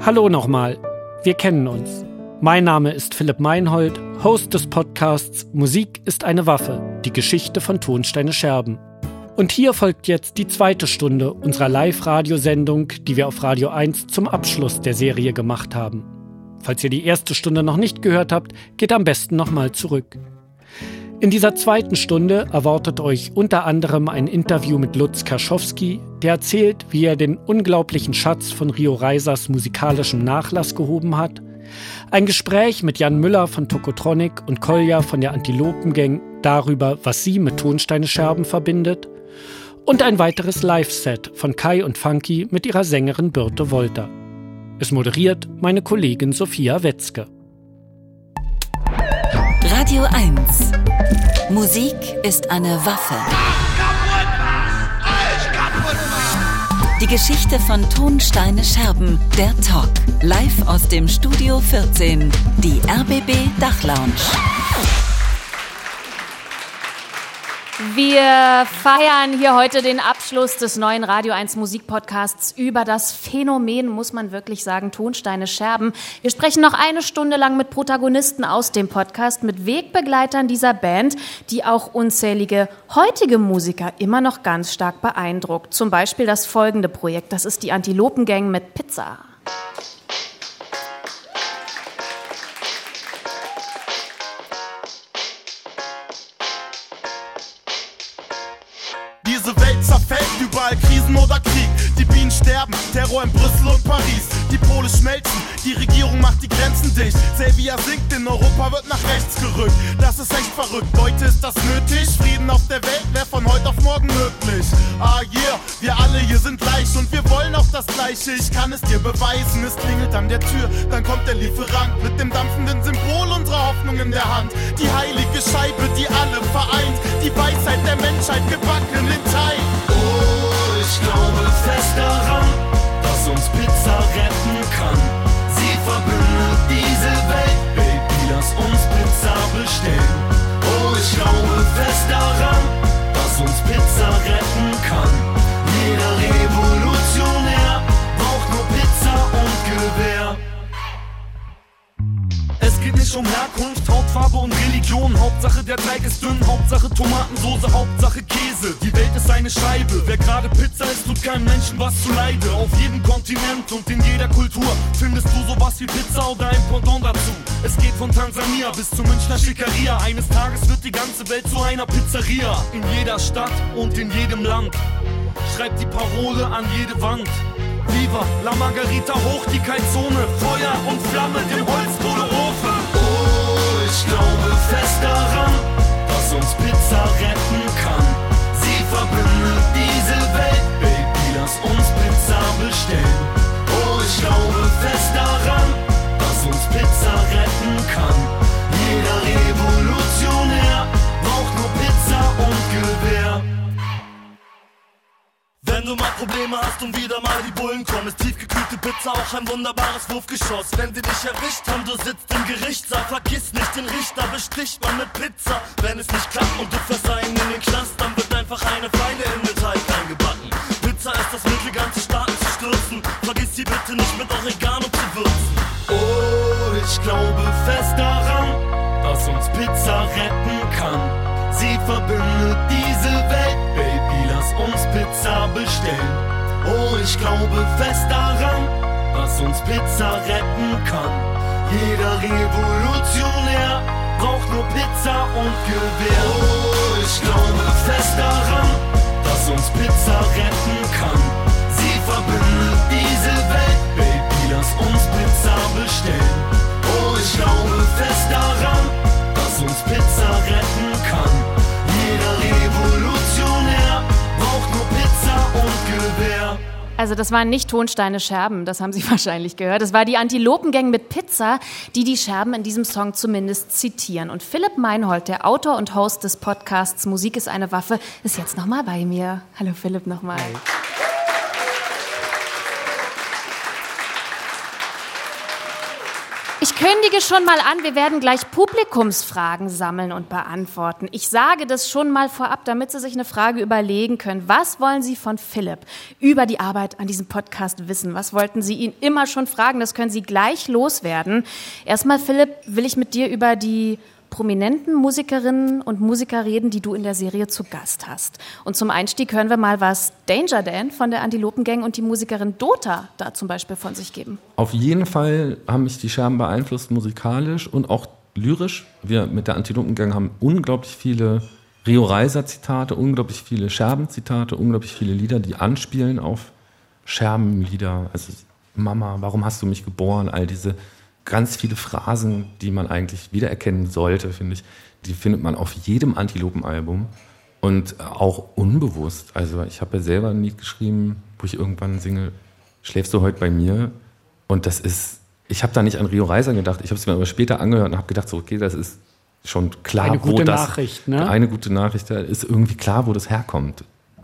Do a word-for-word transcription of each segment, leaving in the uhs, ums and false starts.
Hallo nochmal, wir kennen uns. Mein Name ist Philipp Meinhold, Host des Podcasts Musik ist eine Waffe, die Geschichte von Tonsteine Scherben. Und hier folgt jetzt die zweite Stunde unserer Live-Radiosendung, die wir auf Radio eins zum Abschluss der Serie gemacht haben. Falls ihr die erste Stunde noch nicht gehört habt, geht am besten nochmal zurück. In dieser zweiten Stunde erwartet euch unter anderem ein Interview mit Lutz Kerschowski, der erzählt, wie er den unglaublichen Schatz von Rio Reisers musikalischem Nachlass gehoben hat, ein Gespräch mit Jan Müller von Tokotronic und Kolja von der Antilopen-Gang darüber, was sie mit Tonsteine Scherben verbindet, und ein weiteres Live-Set von Kai und Funky mit ihrer Sängerin Birte Wolter. Es moderiert meine Kollegin Sophia Wetzke. Radio eins. Musik ist eine Waffe. Die Geschichte von Tonsteine Scherben, der Talk. Live aus dem Studio vierzehn, die R B B Dachlounge. Wir feiern hier heute den Abschluss des neuen Radio eins Musikpodcasts über das Phänomen, muss man wirklich sagen, Tonsteine Scherben. Wir sprechen noch eine Stunde lang mit Protagonisten aus dem Podcast, mit Wegbegleitern dieser Band, die auch unzählige heutige Musiker immer noch ganz stark beeindruckt. Zum Beispiel das folgende Projekt, das ist die Antilopen-Gang mit Pizza. Diese Welt zerfällt, überall Krisen oder Krieg. Die Bienen sterben, Terror in Brüssel und Paris. Die Pole schmelzen, die Regierung macht die Grenzen dicht. Selvia sinkt, in Europa wird nach rechts gerückt. Das ist echt verrückt, Leute, ist das nötig? Frieden auf der Welt wäre von heute auf morgen möglich. Ah yeah, wir alle hier sind gleich und wir wollen auch das Gleiche. Ich kann es dir beweisen, es klingelt an der Tür. Dann kommt der Lieferant mit dem dampfenden Symbol unserer Hoffnung in der Hand. Die heilige Scheibe, die alle vereint. Die Weisheit der Menschheit gebacken in Teig. Oh, ich glaube fest daran, dass uns Pizza retten kann. Sie verbindet diese Welt, Baby, lass uns Pizza bestellen. Oh, ich glaube fest daran, dass uns Pizza retten kann. Jeder Revolutionär braucht nur Pizza und Gewehr. Es geht nicht um Herkunft, Hautfarbe und Religion. Hauptsache der Teig ist dünn, Hauptsache Tomatensoße, Hauptsache Käse. Die Welt ist eine Scheibe, wer gerade Pizza isst, tut keinem Menschen was zuleide. Auf jedem Kontinent und in jeder Kultur findest du sowas wie Pizza oder ein Pendant dazu. Es geht von Tansania bis zur Münchner Schickeria. Eines Tages wird die ganze Welt zu einer Pizzeria. In jeder Stadt und in jedem Land schreibt die Parole an jede Wand. Viva la Margarita, hoch die Calzone, Feuer und Flamme, den Holzkohleofen. Oh, ich glaube fest daran, dass uns Pizza retten kann. Sie verbindet diese Welt, Baby, lass uns Pizza bestellen. Oh, ich glaube fest daran, dass uns Pizza retten kann. Jeder Revolutionär braucht nur Pizza und Gewehr. Wenn du mal Probleme hast und wieder mal die Bullen kommen, ist tiefgekühlte Pizza auch ein wunderbares Wurfgeschoss. Wenn sie dich erwischt haben, du sitzt im Gerichtssaal, vergiss nicht den Richter, besticht man mit Pizza. Wenn es nicht klappt und du fährst einen in den Knast, dann wird einfach eine Feile in den Teig eingebacken. Pizza ist das Mittel, ganze Staaten zu stürzen. Vergiss sie bitte nicht mit Oregano zu würzen. Oh, ich glaube fest daran, dass uns Pizza retten kann. Sie verbindet diese Welt, Baby, lass uns Pizza bestellen. Oh, ich glaube fest daran, dass uns Pizza retten kann. Jeder Revolutionär braucht nur Pizza und Gewehr. Oh, ich glaube fest daran, dass uns Pizza retten kann. Sie verbindet diese Welt, Baby, lass uns Pizza bestellen. Oh, ich glaube fest daran, dass uns Pizza retten kann. Jeder Revolutionär braucht nur Pizza und Gewehr. Also das waren nicht Tonsteine Scherben, das haben Sie wahrscheinlich gehört. Das war die Antilopen-Gang mit Pizza, die die Scherben in diesem Song zumindest zitieren. Und Philipp Meinhold, der Autor und Host des Podcasts Musik ist eine Waffe, ist jetzt nochmal bei mir. Hallo Philipp nochmal. Ich kündige schon mal an, wir werden gleich Publikumsfragen sammeln und beantworten. Ich sage das schon mal vorab, damit Sie sich eine Frage überlegen können. Was wollen Sie von Philipp über die Arbeit an diesem Podcast wissen? Was wollten Sie ihn immer schon fragen? Das können Sie gleich loswerden. Erstmal, Philipp, will ich mit dir über die prominenten Musikerinnen und Musiker reden, die du in der Serie zu Gast hast. Und zum Einstieg hören wir mal, was Danger Dan von der Antilopengang und die Musikerin Dota da zum Beispiel von sich geben. Auf jeden Fall haben mich die Scherben beeinflusst, musikalisch und auch lyrisch. Wir mit der Antilopengang haben unglaublich viele Rio Reiser-Zitate, unglaublich viele Scherben-Zitate, unglaublich viele Lieder, die anspielen auf Scherbenlieder. Also Mama, warum hast du mich geboren? All diese ganz viele Phrasen, die man eigentlich wiedererkennen sollte, finde ich, die findet man auf jedem Antilopen-Album und auch unbewusst. Also ich habe ja selber ein Lied geschrieben, wo ich irgendwann singe, schläfst du heute bei mir? Und das ist, ich habe da nicht an Rio Reiser gedacht, ich habe es mir aber später angehört und habe gedacht, so, okay, das ist schon klar, eine gute wo das, Nachricht, ne? Eine gute Nachricht, da ist irgendwie klar, wo das herkommt.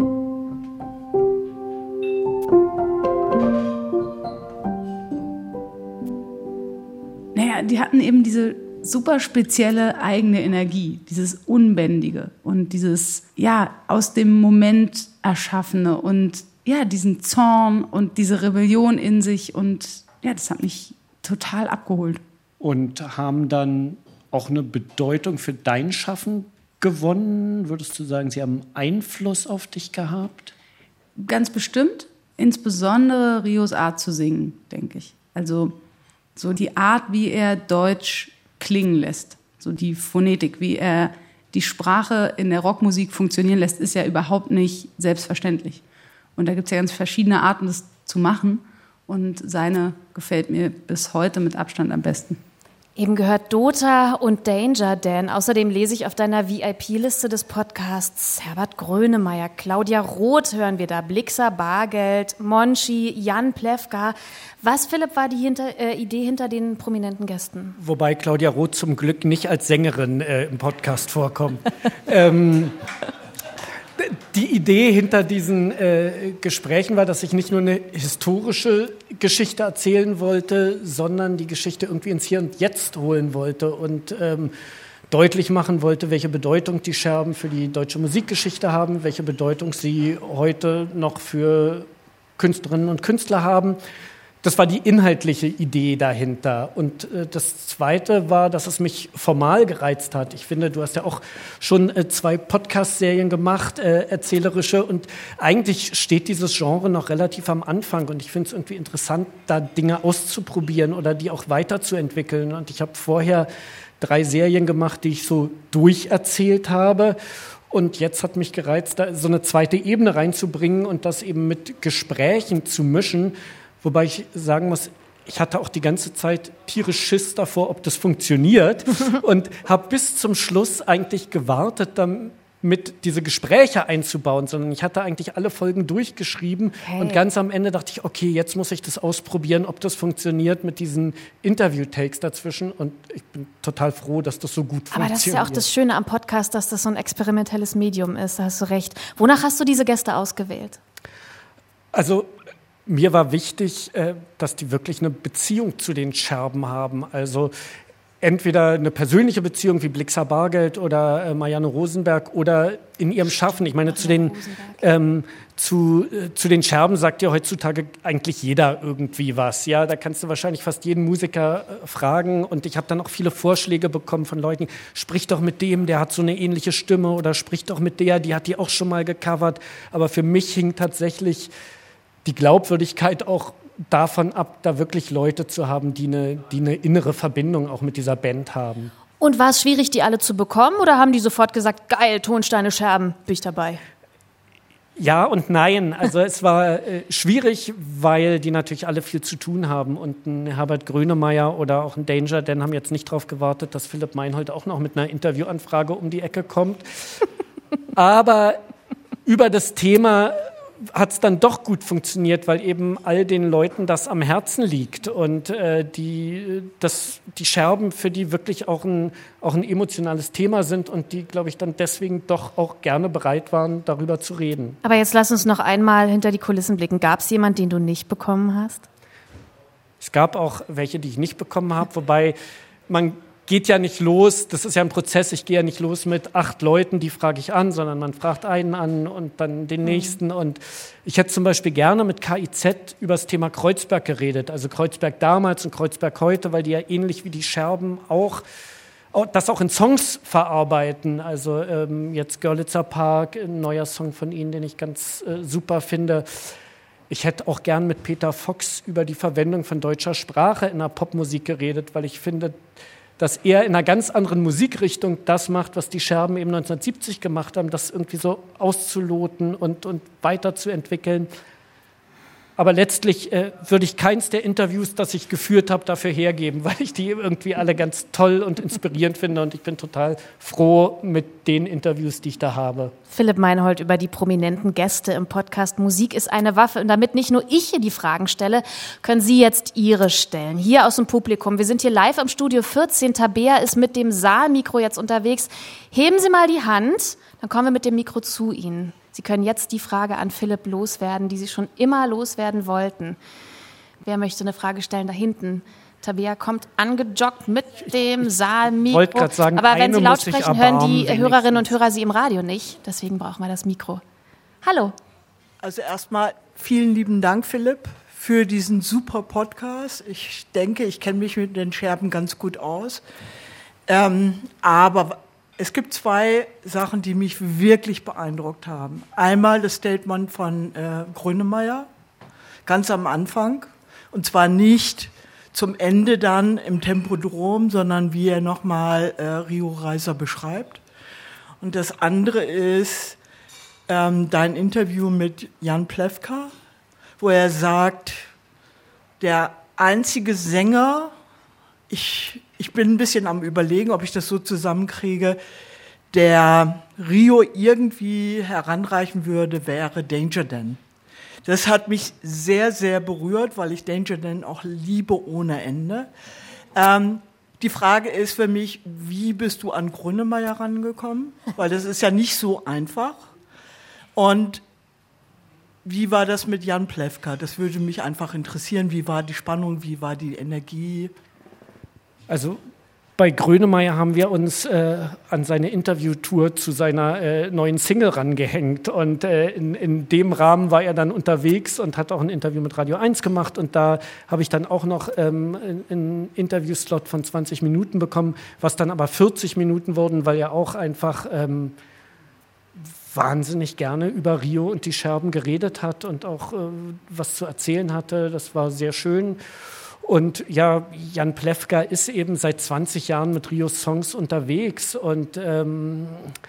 Naja, die hatten eben diese super spezielle eigene Energie, dieses Unbändige und dieses, ja, aus dem Moment Erschaffene und ja, diesen Zorn und diese Rebellion in sich und ja, das hat mich total abgeholt. Und haben dann auch eine Bedeutung für dein Schaffen gewonnen? Würdest du sagen, sie haben Einfluss auf dich gehabt? Ganz bestimmt, insbesondere Rios Art zu singen, denke ich. Also so die Art, wie er Deutsch klingen lässt, so die Phonetik, wie er die Sprache in der Rockmusik funktionieren lässt, ist ja überhaupt nicht selbstverständlich. Und da gibt es ja ganz verschiedene Arten, das zu machen. Und seine gefällt mir bis heute mit Abstand am besten. Eben gehört Dota und Danger Dan. Außerdem lese ich auf deiner V I P-Liste des Podcasts Herbert Grönemeyer, Claudia Roth hören wir da, Blixa Bargeld, Monchi, Jan Plewka. Was, Philipp, war die hinter, äh, Idee hinter den prominenten Gästen? Wobei Claudia Roth zum Glück nicht als Sängerin äh, im Podcast vorkommt. ähm, Die Idee hinter diesen äh, Gesprächen war, dass ich nicht nur eine historische Geschichte erzählen wollte, sondern die Geschichte irgendwie ins Hier und Jetzt holen wollte und ähm, deutlich machen wollte, welche Bedeutung die Scherben für die deutsche Musikgeschichte haben, welche Bedeutung sie heute noch für Künstlerinnen und Künstler haben. Das war die inhaltliche Idee dahinter. Und äh, das Zweite war, dass es mich formal gereizt hat. Ich finde, du hast ja auch schon äh, zwei Podcast-Serien gemacht, äh, erzählerische. Und eigentlich steht dieses Genre noch relativ am Anfang. Und ich finde es irgendwie interessant, da Dinge auszuprobieren oder die auch weiterzuentwickeln. Und ich habe vorher drei Serien gemacht, die ich so durcherzählt habe. Und jetzt hat mich gereizt, da so eine zweite Ebene reinzubringen und das eben mit Gesprächen zu mischen. Wobei ich sagen muss, ich hatte auch die ganze Zeit tierisch Schiss davor, ob das funktioniert und habe bis zum Schluss eigentlich gewartet, damit diese Gespräche einzubauen, sondern ich hatte eigentlich alle Folgen durchgeschrieben hey. Und ganz am Ende dachte ich, okay, jetzt muss ich das ausprobieren, ob das funktioniert mit diesen Interview-Takes dazwischen und ich bin total froh, dass das so gut funktioniert. Aber das ist ja auch das Schöne am Podcast, dass das so ein experimentelles Medium ist, da hast du recht. Wonach hast du diese Gäste ausgewählt? Also mir war wichtig, dass die wirklich eine Beziehung zu den Scherben haben. Also entweder eine persönliche Beziehung wie Blixa Bargeld oder Marianne Rosenberg oder in ihrem Schaffen. Ich meine, zu den, ähm, zu, äh, zu den Scherben sagt ja heutzutage eigentlich jeder irgendwie was. Ja, da kannst du wahrscheinlich fast jeden Musiker äh, fragen. Und ich habe dann auch viele Vorschläge bekommen von Leuten. Sprich doch mit dem, der hat so eine ähnliche Stimme. Oder sprich doch mit der, die hat die auch schon mal gecovert. Aber für mich hing tatsächlich die Glaubwürdigkeit auch davon ab, da wirklich Leute zu haben, die eine, die eine innere Verbindung auch mit dieser Band haben. Und war es schwierig, die alle zu bekommen oder haben die sofort gesagt, geil, Tonsteine Scherben, bin ich dabei? Ja und nein. Also es war äh, schwierig, weil die natürlich alle viel zu tun haben. Und ein Herbert Grönemeyer oder auch ein Danger Dan haben jetzt nicht darauf gewartet, dass Philipp Meinhold auch noch mit einer Interviewanfrage um die Ecke kommt. Aber über das Thema hat es dann doch gut funktioniert, weil eben all den Leuten das am Herzen liegt und äh, die, das, die Scherben für die wirklich auch ein, auch ein emotionales Thema sind und die, glaube ich, dann deswegen doch auch gerne bereit waren, darüber zu reden. Aber jetzt lass uns noch einmal hinter die Kulissen blicken. Gab es jemanden, den du nicht bekommen hast? Es gab auch welche, die ich nicht bekommen habe, wobei man geht ja nicht los, das ist ja ein Prozess, ich gehe ja nicht los mit acht Leuten, die frage ich an, sondern man fragt einen an und dann den nächsten. Mhm. Und ich hätte zum Beispiel gerne mit K I Z über das Thema Kreuzberg geredet, also Kreuzberg damals und Kreuzberg heute, weil die ja ähnlich wie die Scherben auch, das auch in Songs verarbeiten. Also ähm, jetzt Görlitzer Park, ein neuer Song von ihnen, den ich ganz äh, super finde. Ich hätte auch gern mit Peter Fox über die Verwendung von deutscher Sprache in der Popmusik geredet, weil ich finde, dass er in einer ganz anderen Musikrichtung das macht, was die Scherben eben neunzehnhundertsiebzig gemacht haben, das irgendwie so auszuloten und, und weiterzuentwickeln. Aber letztlich äh, würde ich keins der Interviews, das ich geführt habe, dafür hergeben, weil ich die irgendwie alle ganz toll und inspirierend finde. Und ich bin total froh mit den Interviews, die ich da habe. Philipp Meinhold über die prominenten Gäste im Podcast Musik ist eine Waffe. Und damit nicht nur ich hier die Fragen stelle, können Sie jetzt Ihre stellen. Hier aus dem Publikum. Wir sind hier live am Studio vierzehn. Tabea ist mit dem Saalmikro jetzt unterwegs. Heben Sie mal die Hand, dann kommen wir mit dem Mikro zu Ihnen. Sie können jetzt die Frage an Philipp loswerden, die Sie schon immer loswerden wollten. Wer möchte eine Frage stellen? Da hinten. Tabea kommt angejoggt mit dem Saalmikro. Ich wollte gerade sagen, aber wenn Sie laut muss sprechen, hören die wenigstens. Hörerinnen und Hörer Sie im Radio nicht. Deswegen brauchen wir das Mikro. Hallo. Also erstmal vielen lieben Dank, Philipp, für diesen super Podcast. Ich denke, ich kenne mich mit den Scherben ganz gut aus. Ähm, aber es gibt zwei Sachen, die mich wirklich beeindruckt haben. Einmal das Statement von äh, Grönemeyer, ganz am Anfang. Und zwar nicht zum Ende dann im Tempodrom, sondern wie er nochmal äh, Rio Reiser beschreibt. Und das andere ist ähm, dein Interview mit Jan Plewka, wo er sagt, der einzige Sänger, ich, ich bin ein bisschen am Überlegen, ob ich das so zusammenkriege, der Rio irgendwie heranreichen würde, wäre Danger Dan. Das hat mich sehr, sehr berührt, weil ich Danger Dan auch liebe ohne Ende. Ähm, die Frage ist für mich, wie bist du an Grönemeyer rangekommen? Weil das ist ja nicht so einfach. Und wie war das mit Jan Plewka? Das würde mich einfach interessieren. Wie war die Spannung, wie war die Energie? Also bei Grönemeyer haben wir uns äh, an seine Interviewtour zu seiner äh, neuen Single rangehängt. Und äh, in, in dem Rahmen war er dann unterwegs und hat auch ein Interview mit Radio eins gemacht. Und da habe ich dann auch noch ähm, einen Interviewslot von zwanzig Minuten bekommen, was dann aber vierzig Minuten wurden, weil er auch einfach ähm, wahnsinnig gerne über Rio und die Scherben geredet hat und auch äh, was zu erzählen hatte. Das war sehr schön. Und ja, Jan Plewka ist eben seit zwanzig Jahren mit Rios Songs unterwegs. Und ähm,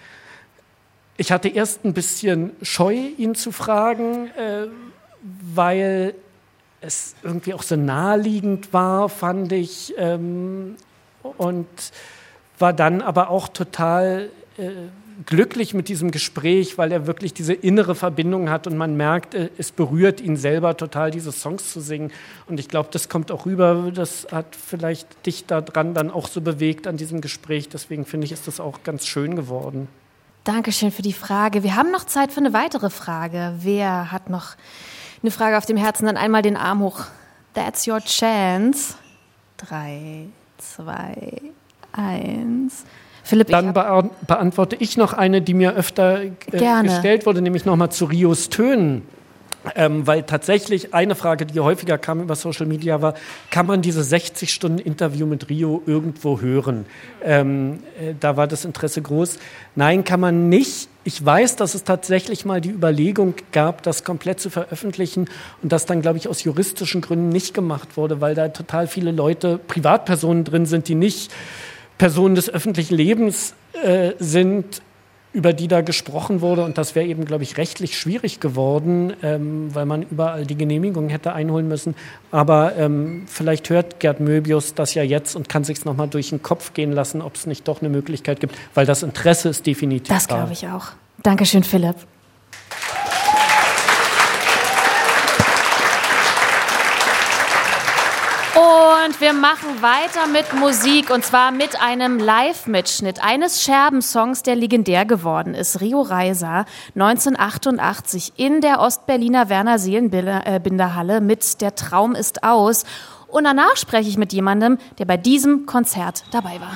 ich hatte erst ein bisschen Scheu, ihn zu fragen, äh, weil es irgendwie auch so naheliegend war, fand ich. Ähm, und war dann aber auch total äh, glücklich mit diesem Gespräch, weil er wirklich diese innere Verbindung hat und man merkt, es berührt ihn selber total, diese Songs zu singen. Und ich glaube, das kommt auch rüber, das hat vielleicht dich daran dann auch so bewegt an diesem Gespräch. Deswegen finde ich, ist das auch ganz schön geworden. Dankeschön für die Frage. Wir haben noch Zeit für eine weitere Frage. Wer hat noch eine Frage auf dem Herzen? Dann einmal den Arm hoch. That's your chance. Drei, zwei, eins... Philipp, Dann be- beantworte ich noch eine, die mir öfter äh, gestellt wurde, nämlich nochmal zu Rios Tönen. Ähm, weil tatsächlich eine Frage, die häufiger kam über Social Media war, kann man diese sechzig Stunden Interview mit Rio irgendwo hören? Ähm, äh, da war das Interesse groß. Nein, kann man nicht. Ich weiß, dass es tatsächlich mal die Überlegung gab, das komplett zu veröffentlichen und das dann, glaube ich, aus juristischen Gründen nicht gemacht wurde, weil da total viele Leute, Privatpersonen drin sind, die nicht Personen des öffentlichen Lebens äh, sind, über die da gesprochen wurde. Und das wäre eben, glaube ich, rechtlich schwierig geworden, ähm, weil man überall die Genehmigung hätte einholen müssen. Aber ähm, vielleicht hört Gerd Möbius das ja jetzt und kann sich es nochmal durch den Kopf gehen lassen, ob es nicht doch eine Möglichkeit gibt, weil das Interesse ist definitiv da. Das glaube ich auch. Dankeschön, Philipp. Und wir machen weiter mit Musik und zwar mit einem Live-Mitschnitt eines Scherbensongs, der legendär geworden ist. Rio Reiser neunzehnhundertachtundachtzig in der Ostberliner Werner-Seelenbinder-Halle mit Der Traum ist aus. Und danach spreche ich mit jemandem, der bei diesem Konzert dabei war.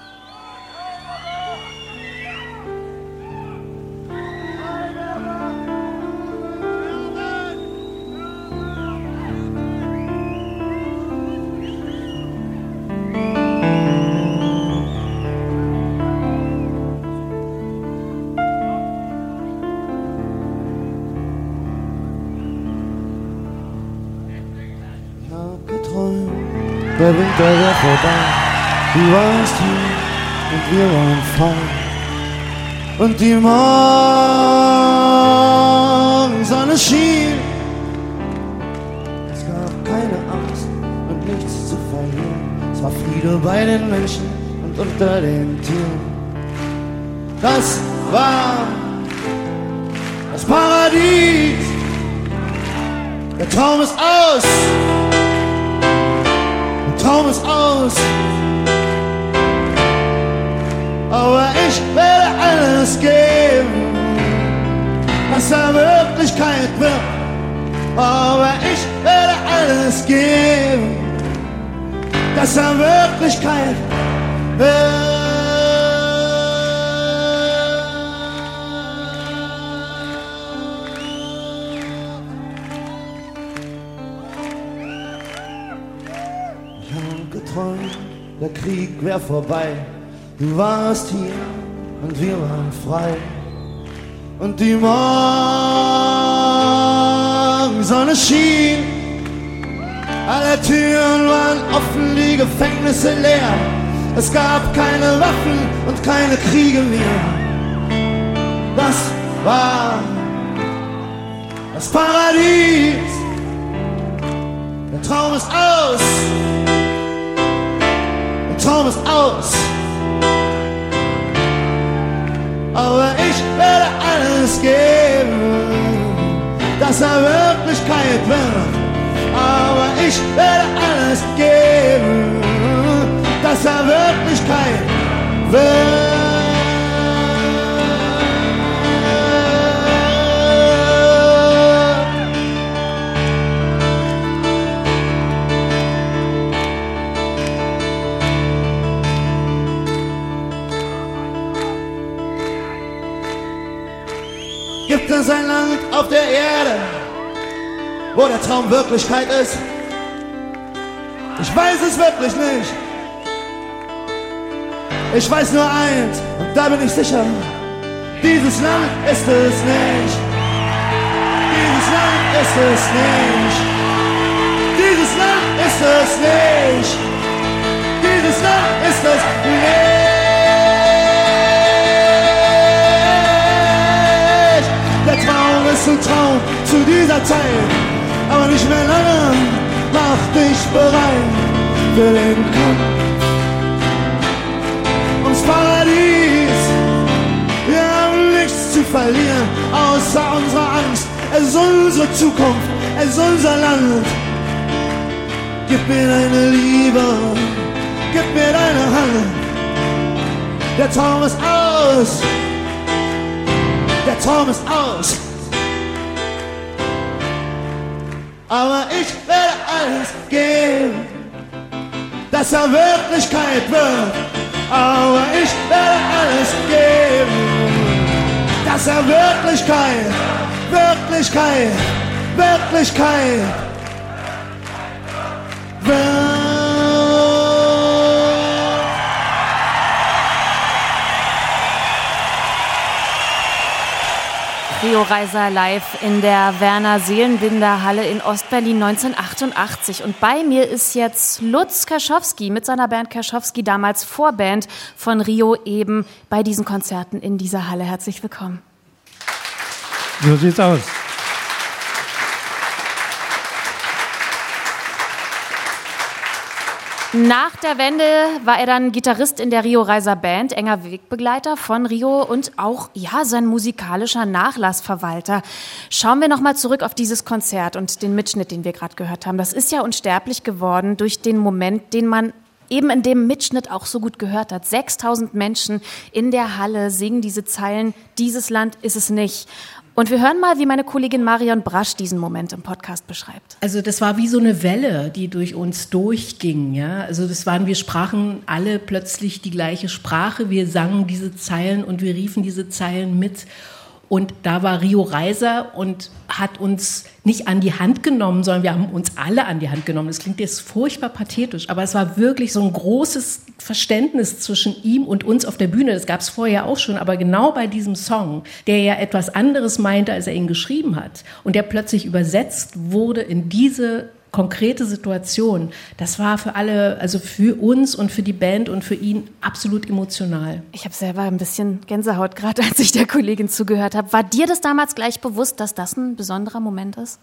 Der Winter war vorbei, du warst hier und wir waren frei. Und die Morgensonne schien. Es gab keine Angst und nichts zu verlieren. Es war Friede bei den Menschen und unter den Tieren. Das war das Paradies. Der Traum ist aus. Traum ist aus, aber ich werde alles geben, dass er Wirklichkeit wird. Aber ich werde alles geben, dass er Wirklichkeit wird. Der Krieg wär vorbei, du warst hier und wir waren frei. Und die Morgensonne schien, alle Türen waren offen, die Gefängnisse leer. Es gab keine Waffen und keine Kriege mehr. Das war das Paradies. Der Traum ist aus. Traum ist aus, aber ich werde alles geben, dass er Wirklichkeit wird. Aber ich werde alles geben, dass er Wirklichkeit wird. Gibt es ein Land auf der Erde, wo der Traum Wirklichkeit ist? Ich weiß es wirklich nicht. Ich weiß nur eins, und da bin ich sicher: dieses Land ist es nicht. Dieses Land ist es nicht. Dieses Land ist es nicht. Dieses Land ist es nicht. Der Traum ist ein Traum zu dieser Zeit, aber nicht mehr lange. Mach dich bereit für den Kampf ums Paradies. Wir haben nichts zu verlieren, außer unserer Angst. Es ist unsere Zukunft, es ist unser Land. Gib mir deine Liebe, gib mir deine Hand. Der Traum ist aus. Der Traum ist aus, aber ich werde alles geben, dass er Wirklichkeit wird. Aber ich werde alles geben, dass er Wirklichkeit, Wirklichkeit, Wirklichkeit wird. Rio Reiser live in der Werner Seelenbinder Halle in Ostberlin neunzehnhundertachtundachtzig. Und bei mir ist jetzt Lutz Kerschowski mit seiner Band Kerschowski, damals Vorband von Rio, eben bei diesen Konzerten in dieser Halle. Herzlich willkommen. So sieht's aus. Nach der Wende war er dann Gitarrist in der Rio Reiser Band, enger Wegbegleiter von Rio und auch ja sein musikalischer Nachlassverwalter. Schauen wir nochmal zurück auf dieses Konzert und den Mitschnitt, den wir gerade gehört haben. Das ist ja unsterblich geworden durch den Moment, den man eben in dem Mitschnitt auch so gut gehört hat. sechstausend Menschen in der Halle singen diese Zeilen, dieses Land ist es nicht. Und wir hören mal, wie meine Kollegin Marion Brasch diesen Moment im Podcast beschreibt. Also das war wie so eine Welle, die durch uns durchging. Ja? Also das waren, wir sprachen alle plötzlich die gleiche Sprache. Wir sangen diese Zeilen und wir riefen diese Zeilen mit. Und da war Rio Reiser und hat uns nicht an die Hand genommen, sondern wir haben uns alle an die Hand genommen. Das klingt jetzt furchtbar pathetisch, aber es war wirklich so ein großes Verständnis zwischen ihm und uns auf der Bühne. Das gab es vorher auch schon, aber genau bei diesem Song, der ja etwas anderes meinte, als er ihn geschrieben hat und der plötzlich übersetzt wurde in diese konkrete Situation, das war für alle, also für uns und für die Band und für ihn absolut emotional. Ich habe selber ein bisschen Gänsehaut gerade, als ich der Kollegin zugehört habe. War dir das damals gleich bewusst, dass das ein besonderer Moment ist?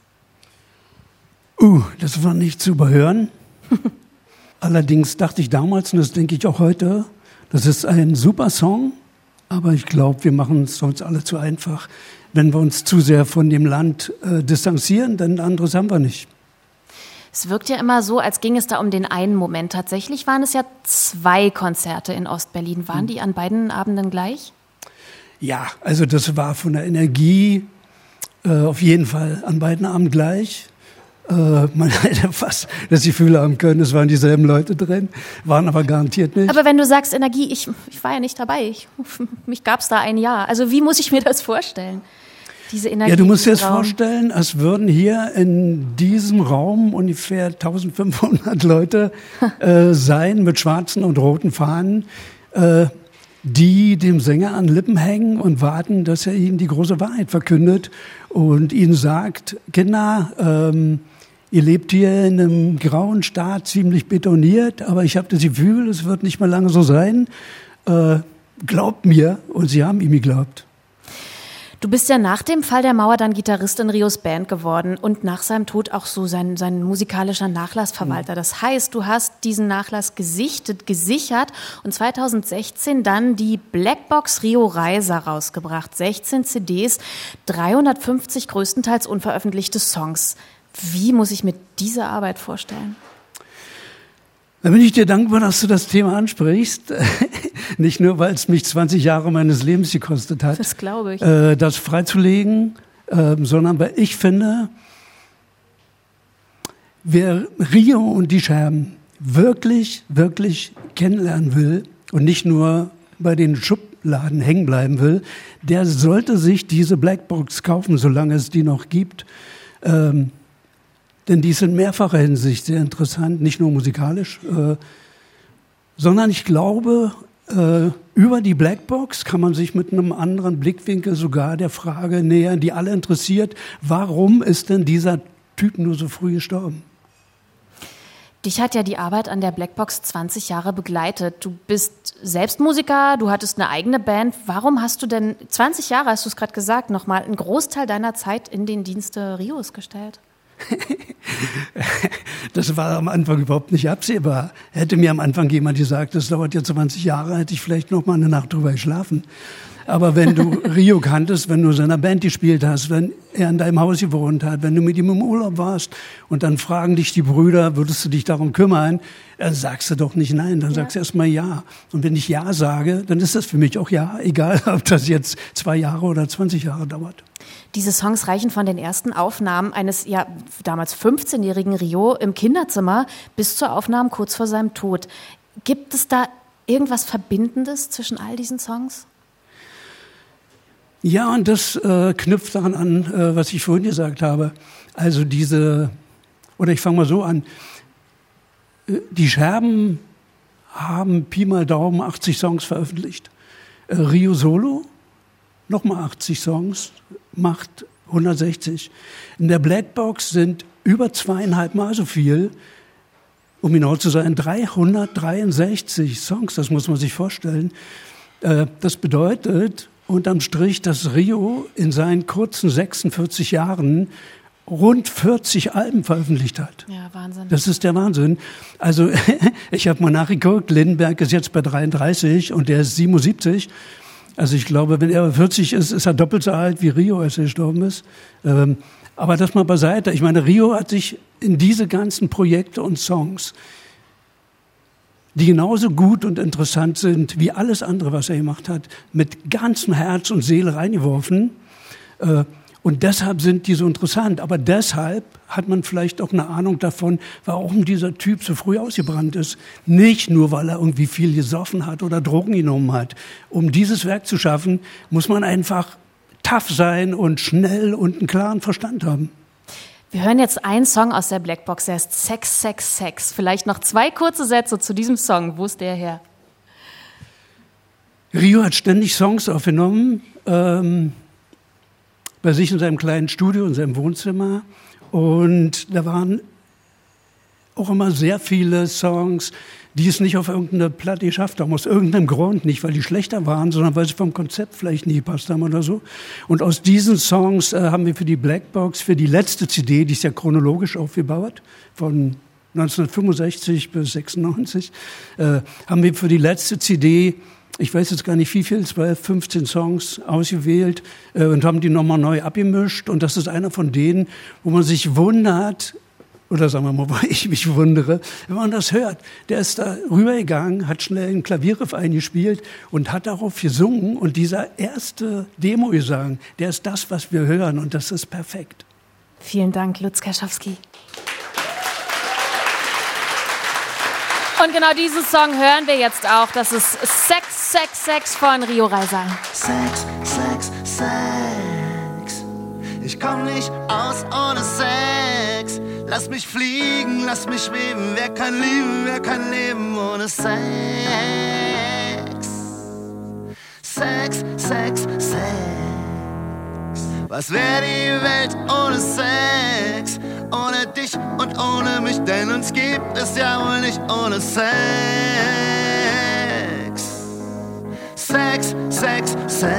Uh, das war nicht zu überhören. Allerdings dachte ich damals, und das denke ich auch heute, das ist ein super Song, aber ich glaube, wir machen es uns alle zu einfach, wenn wir uns zu sehr von dem Land äh, distanzieren, denn anderes haben wir nicht. Es wirkt ja immer so, als ging es da um den einen Moment. Tatsächlich waren es ja zwei Konzerte in Ostberlin. Waren die an beiden Abenden gleich? Ja, also das war von der Energie äh, auf jeden Fall an beiden Abenden gleich. Äh, man hätte fast das Gefühl haben können, es waren dieselben Leute drin, waren aber garantiert nicht. Aber wenn du sagst Energie, ich, ich war ja nicht dabei. Ich, mich gab es da ein Jahr. Also wie muss ich mir das vorstellen? Diese Energie. Ja, du musst dir das vorstellen, als würden hier in diesem Raum ungefähr eintausendfünfhundert Leute äh, sein mit schwarzen und roten Fahnen, äh, die dem Sänger an Lippen hängen und warten, dass er ihnen die große Wahrheit verkündet und ihnen sagt, Kinder, ähm, ihr lebt hier in einem grauen Staat, ziemlich betoniert, aber ich habe das Gefühl, es wird nicht mehr lange so sein. Äh, glaubt mir. Und sie haben ihm geglaubt. Du bist ja nach dem Fall der Mauer dann Gitarrist in Rios Band geworden und nach seinem Tod auch so sein, sein musikalischer Nachlassverwalter. Das heißt, du hast diesen Nachlass gesichtet, gesichert und zweitausendsechzehn dann die Blackbox Rio Reiser rausgebracht. sechzehn C Ds, dreihundertfünfzig größtenteils unveröffentlichte Songs. Wie muss ich mir diese Arbeit vorstellen? Da bin ich dir dankbar, dass du das Thema ansprichst. Nicht nur, weil es mich zwanzig Jahre meines Lebens gekostet hat, das glaube ich, äh, das freizulegen, äh, sondern weil ich finde, wer Rio und die Scherben wirklich, wirklich kennenlernen will und nicht nur bei den Schubladen hängen bleiben will, der sollte sich diese Blackbox kaufen, solange es die noch gibt. Ähm, Denn die sind in mehrfacher Hinsicht sehr interessant, nicht nur musikalisch, äh, sondern ich glaube, äh, über die Blackbox kann man sich mit einem anderen Blickwinkel sogar der Frage nähern, die alle interessiert, warum ist denn dieser Typ nur so früh gestorben? Dich hat ja die Arbeit an der Blackbox zwanzig Jahre begleitet. Du bist selbst Musiker, du hattest eine eigene Band. Warum hast du denn, zwanzig Jahre hast du es gerade gesagt, nochmal einen Großteil deiner Zeit in den Dienste Rios gestellt? Das war am Anfang überhaupt nicht absehbar. Hätte mir am Anfang jemand gesagt, das dauert ja zwanzig Jahre, hätte ich vielleicht noch mal eine Nacht drüber geschlafen. Aber wenn du Rio kanntest, wenn du seiner Band gespielt hast, wenn er in deinem Haus gewohnt hat, wenn du mit ihm im Urlaub warst und dann fragen dich die Brüder, würdest du dich darum kümmern, dann sagst du doch nicht nein, dann ja. sagst du erst mal ja. Und wenn ich ja sage, dann ist das für mich auch ja, egal ob das jetzt zwei Jahre oder zwanzig Jahre dauert. Diese Songs reichen von den ersten Aufnahmen eines ja damals fünfzehnjährigen Rio im Kinderzimmer bis zur Aufnahme kurz vor seinem Tod. Gibt es da irgendwas Verbindendes zwischen all diesen Songs? Ja, und das äh, knüpft daran an, äh, was ich vorhin gesagt habe. Also diese, oder ich fange mal so an, äh, die Scherben haben Pi mal Daumen achtzig Songs veröffentlicht. Äh, Rio Solo, nochmal achtzig Songs, macht hundertsechzig. In der Blackbox sind über zweieinhalb Mal so viel, um genau zu sein, dreihundertdreiundsechzig Songs, das muss man sich vorstellen. Äh, das bedeutet, unterm Strich, dass Rio in seinen kurzen sechsundvierzig Jahren rund vierzig Alben veröffentlicht hat. Ja, Wahnsinn. Das ist der Wahnsinn. Also ich habe mal nachgeguckt, Lindenberg ist jetzt bei dreiunddreißig und der ist siebenundsiebzig. Also ich glaube, wenn er vierzig ist, ist er doppelt so alt wie Rio, als er gestorben ist. Ähm, aber das mal beiseite. Ich meine, Rio hat sich in diese ganzen Projekte und Songs, die genauso gut und interessant sind wie alles andere, was er gemacht hat, mit ganzem Herz und Seele reingeworfen. Äh, Und deshalb sind die so interessant. Aber deshalb hat man vielleicht auch eine Ahnung davon, warum dieser Typ so früh ausgebrannt ist. Nicht nur, weil er irgendwie viel gesoffen hat oder Drogen genommen hat. Um dieses Werk zu schaffen, muss man einfach tough sein und schnell und einen klaren Verstand haben. Wir hören jetzt einen Song aus der Blackbox, der heißt Sex, Sex, Sex. Vielleicht noch zwei kurze Sätze zu diesem Song. Wo ist der her? Rio hat ständig Songs aufgenommen, ähm, bei sich in seinem kleinen Studio, in seinem Wohnzimmer. Und da waren auch immer sehr viele Songs, die es nicht auf irgendeine Platte geschafft haben, aus irgendeinem Grund. Nicht, weil die schlechter waren, sondern weil sie vom Konzept vielleicht nie gepasst haben oder so. Und aus diesen Songs äh, haben wir für die Blackbox, für die letzte C D, die ist ja chronologisch aufgebaut, von neunzehnhundertfünfundsechzig bis sechsundneunzig, äh, haben wir für die letzte C D, ich weiß jetzt gar nicht wie viel, zwölf, fünfzehn Songs ausgewählt äh, und haben die nochmal neu abgemischt. Und das ist einer von denen, wo man sich wundert, oder sagen wir mal, wo ich mich wundere, wenn man das hört. Der ist da rübergegangen, hat schnell einen Klavierriff eingespielt und hat darauf gesungen. Und dieser erste Demo-Gesang, der ist das, was wir hören. Und das ist perfekt. Vielen Dank, Lutz Kerschowski. Und genau diesen Song hören wir jetzt auch. Das ist Sex, Sex, Sex von Rio Reiser. Sex, Sex, Sex. Ich komm nicht aus ohne Sex. Lass mich fliegen, lass mich schweben. Wer kann lieben, wer kann leben ohne Sex? Sex, Sex, Sex. Was wäre die Welt ohne Sex? Ohne dich und ohne mich, denn uns gibt es ja wohl nicht ohne Sex. Sex, Sex, Sex.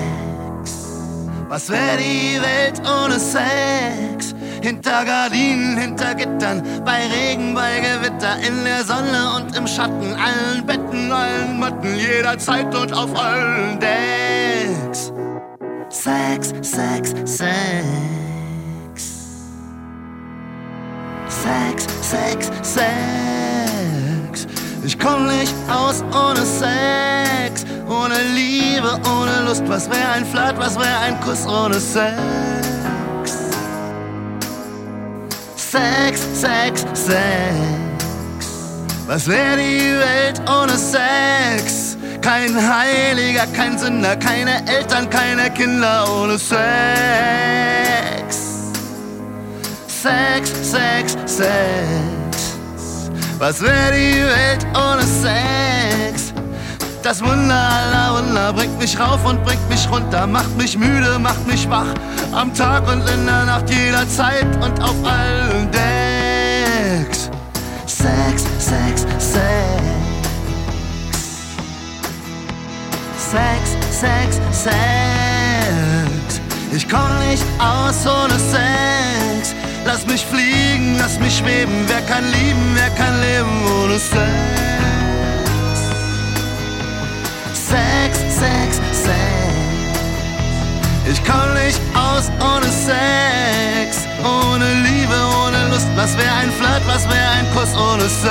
Was wäre die Welt ohne Sex? Hinter Gardinen, hinter Gittern, bei Regen, bei Gewitter, in der Sonne und im Schatten, allen Betten, allen Matten, jederzeit und auf allen Decks. Sex, Sex, Sex. Sex, Sex, Sex. Ich komm nicht aus ohne Sex, ohne Liebe, ohne Lust. Was wär ein Flirt, was wär ein Kuss ohne Sex? Sex, Sex, Sex. Was wär die Welt ohne Sex? Kein Heiliger, kein Sünder, keine Eltern, keine Kinder ohne Sex. Sex, Sex, Sex. Was wär die Welt ohne Sex? Das Wunder aller Wunder bringt mich rauf und bringt mich runter, macht mich müde, macht mich wach, am Tag und in der Nacht, jederzeit und auf allen Decks. Sex, Sex, Sex. Sex, Sex, Sex. Ich komm nicht aus ohne Sex. Lass mich fliegen, lass mich schweben. Wer kann lieben, wer kann leben ohne Sex? Sex, Sex, Sex. Ich komm nicht aus ohne Sex. Ohne Liebe, ohne Lust. Was wär ein Flirt, was wär ein Kuss ohne Sex?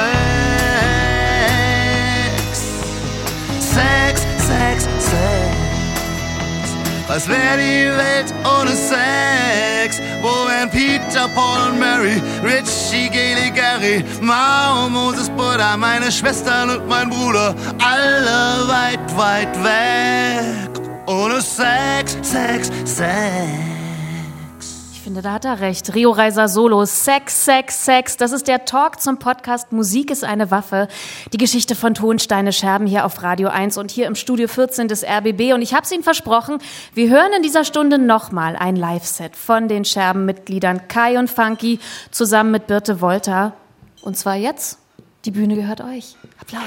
Sex, Sex, Sex. Was wär die Welt ohne Sex? Wo wären Peter, Paul und Mary, Richie, Gayle, Gary, Mao, Moses, Buddha, meine Schwestern und mein Bruder, alle weit, weit weg. Ohne Sex, Sex, Sex. Ich finde, da hat er recht. Rio Reiser Solo, Sex, Sex, Sex. Das ist der Talk zum Podcast Musik ist eine Waffe. Die Geschichte von Tonsteine Scherben hier auf Radio eins und hier im Studio vierzehn des R B B. Und ich habe es Ihnen versprochen, wir hören in dieser Stunde nochmal ein Live-Set von den Scherben-Mitgliedern Kai und Funky zusammen mit Birte Wolter. Und zwar jetzt. Die Bühne gehört euch. Applaus.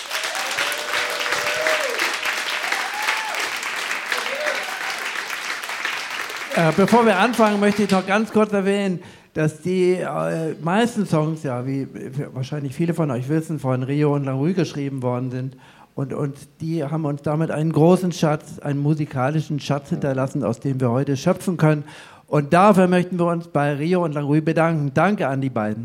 Äh, bevor wir anfangen, möchte ich noch ganz kurz erwähnen, dass die äh, meisten Songs, ja, wie wahrscheinlich viele von euch wissen, von Rio und LaRue geschrieben worden sind. Und, und die haben uns damit einen großen Schatz, einen musikalischen Schatz hinterlassen, aus dem wir heute schöpfen können. Und dafür möchten wir uns bei Rio und LaRue bedanken. Danke an die beiden.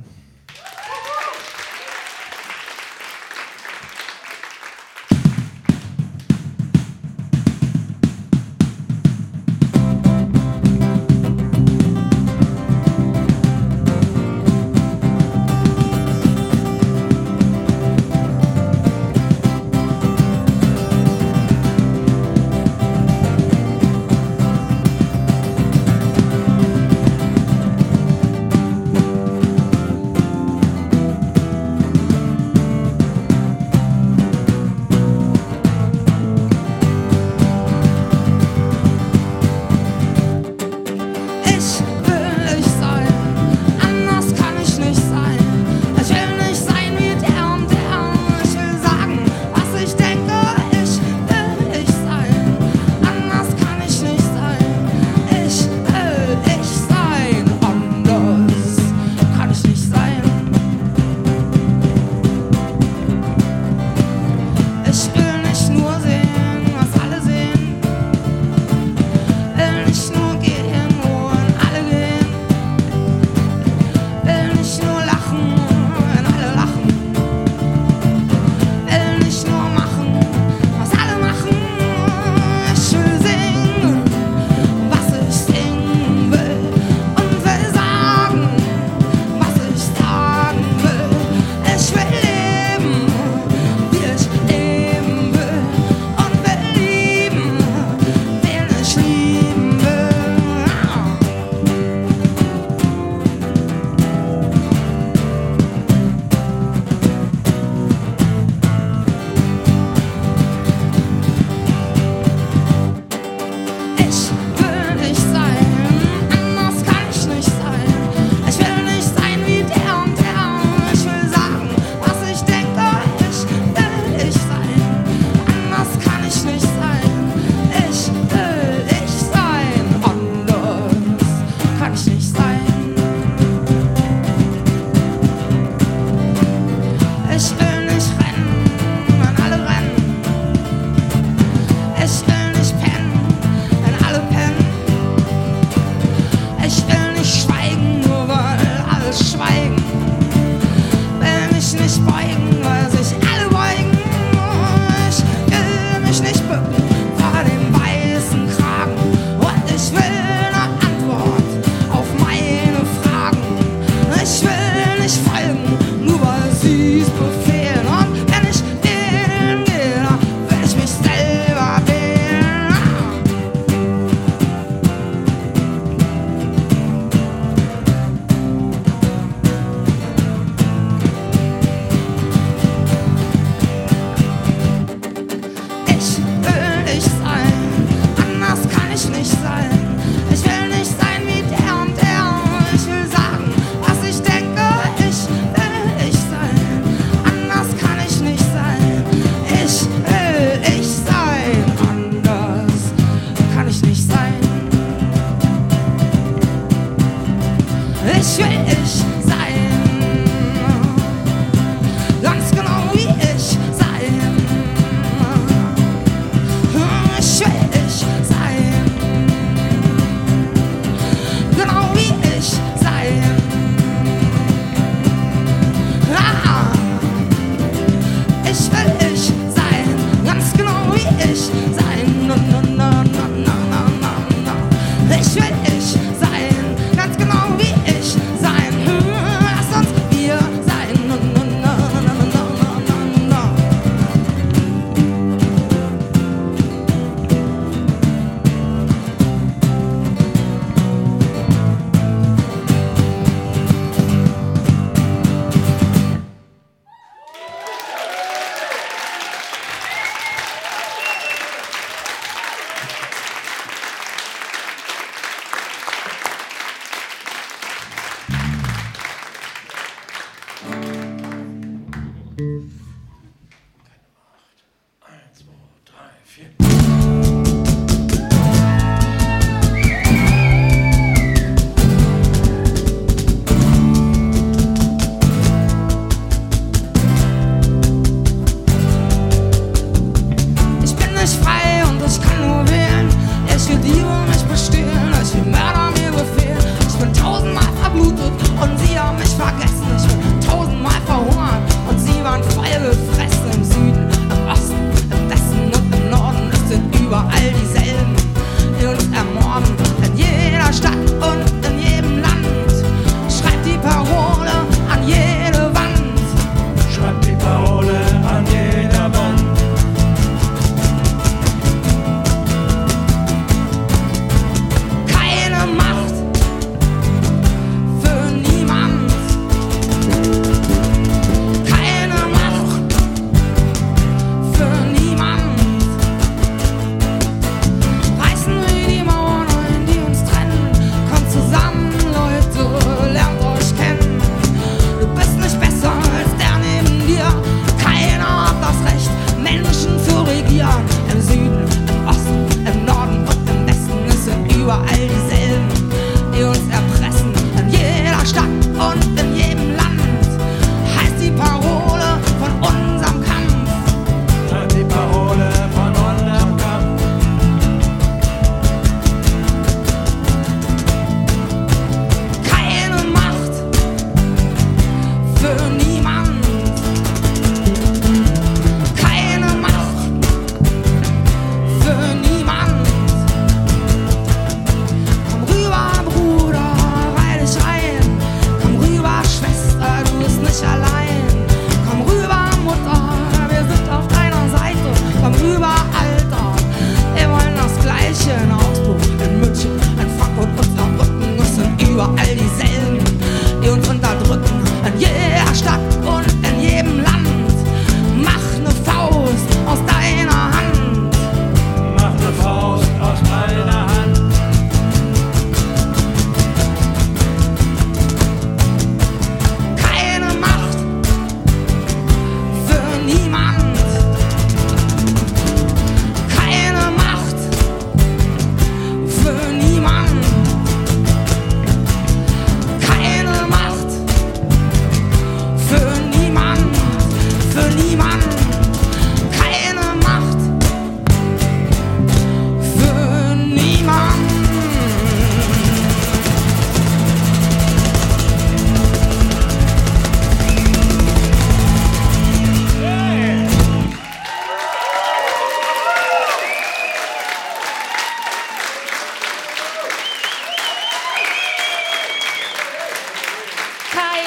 überall dieselben, die uns unterdrücken. An jeder Stadt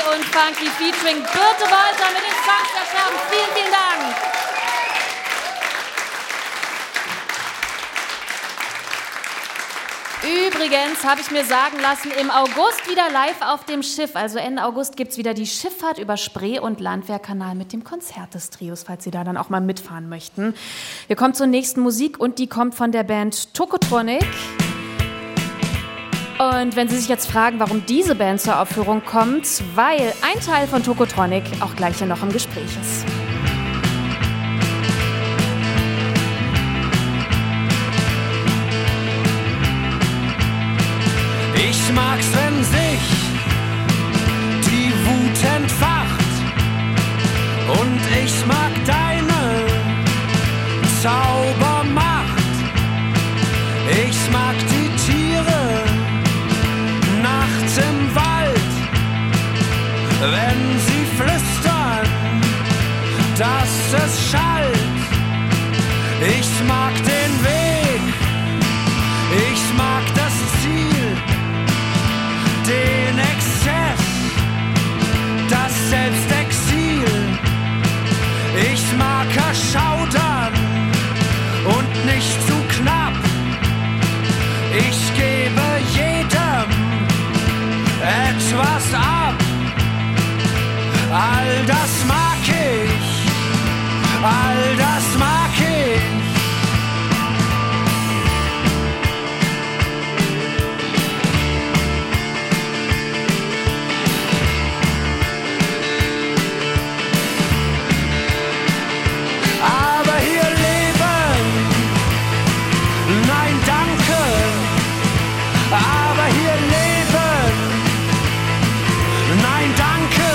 und Funky featuring Birte Wolter mit den Songs der Scherben. Vielen, vielen Dank. Übrigens habe ich mir sagen lassen, im August wieder live auf dem Schiff. Also Ende August gibt es wieder die Schifffahrt über Spree- und Landwehrkanal mit dem Konzert des Trios, falls Sie da dann auch mal mitfahren möchten. Wir kommen zur nächsten Musik und die kommt von der Band Tokotronic. Und wenn Sie sich jetzt fragen, warum diese Band zur Aufführung kommt, weil ein Teil von Tokotronic auch gleich hier noch im Gespräch ist. Ich mag's, wenn sich die Wut entfacht und ich mag deine Zaubermacht. Ich mag die Tiere nachts im Wald, wenn sie flüstern, dass es schallt. Ich mag den Weg, ich mag das Ziel, den Exzess, das Selbstexil. Ich mag erschaudern und nicht zu knapp. Ich gebe jedem etwas ab. All das mag ich, all das mag ich. Aber hier leben, nein danke, aber hier leben, nein danke.